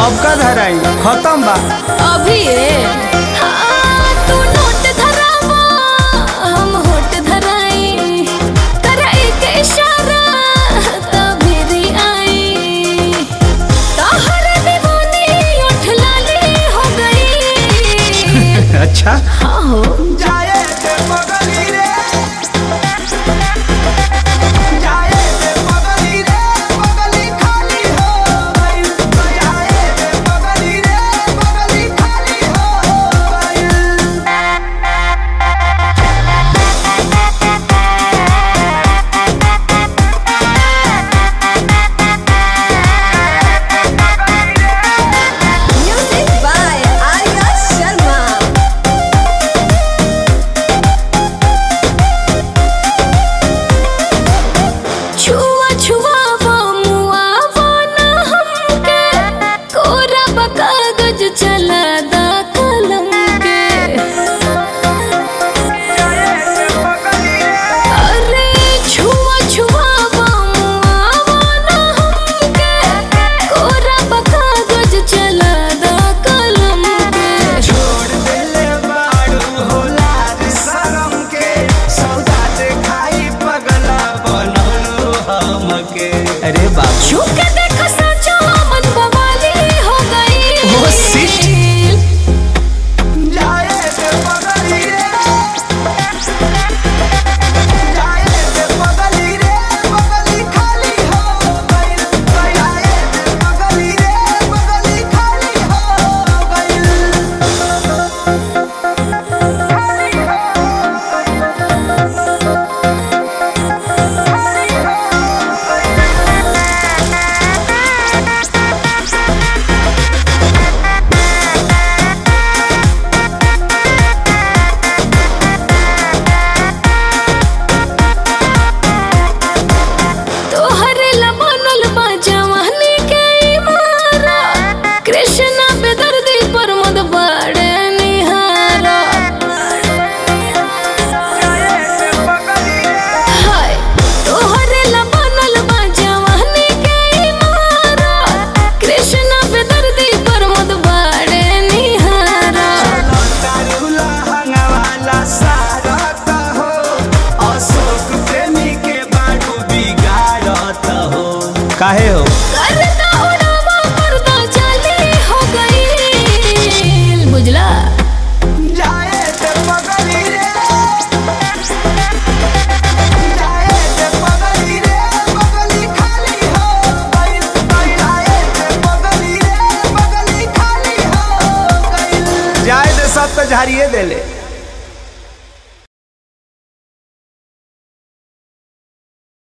अब का धराई खत्म बा अभी तू नोट धरावा हम होट धराई कराई के इशारा तभी आई तोहर दीवानी उठ लाली हो गई अच्छा हाँ हो जाए ते पगली रे जाए ते पगली रे पगली खाली हो गई जाए ते पगली रे पगली खाली हो गई म्यूजिक बाय आर्या शर्मा छुआ छुआ मुआ ना हमके कोरा कागज चला दा कलम के अरे छुआ छुआ मुआ ना हमके कोरा कागज चला दा कलम के छोड़ देले बाड़ू होला शरम के सौदा से खाई पगला बनलो हमके अरे बाबू छू के देख सचो मन बवाली हो गई ओ शिट जाए ते पगली रे जाए ते पगली रे पगली खाली हो गई जाए ते पगली रे पगली खाली हो गई तोहरे ला बनल बा जवानी के इमारा कृष्णा बेदर्दी प्रमोद बड़े निहारा हाय तोहरे ला बनल बा जवानी के इमारा कृष्णा बेदर्दी प्रमोद बड़े निहारा तारुला हंगवाला सारा हो अशोक प्रेमी के बाटू बिगाड़त हो काहे हो करता उड़ावा पर्दा चाली हो गई बुझला जाए ते पगली रे जाए ते पगली रे पगली खाली हो गई जाए ते पगली रे पगली खाली हो गई जाए ते सब तो झाड़िए देले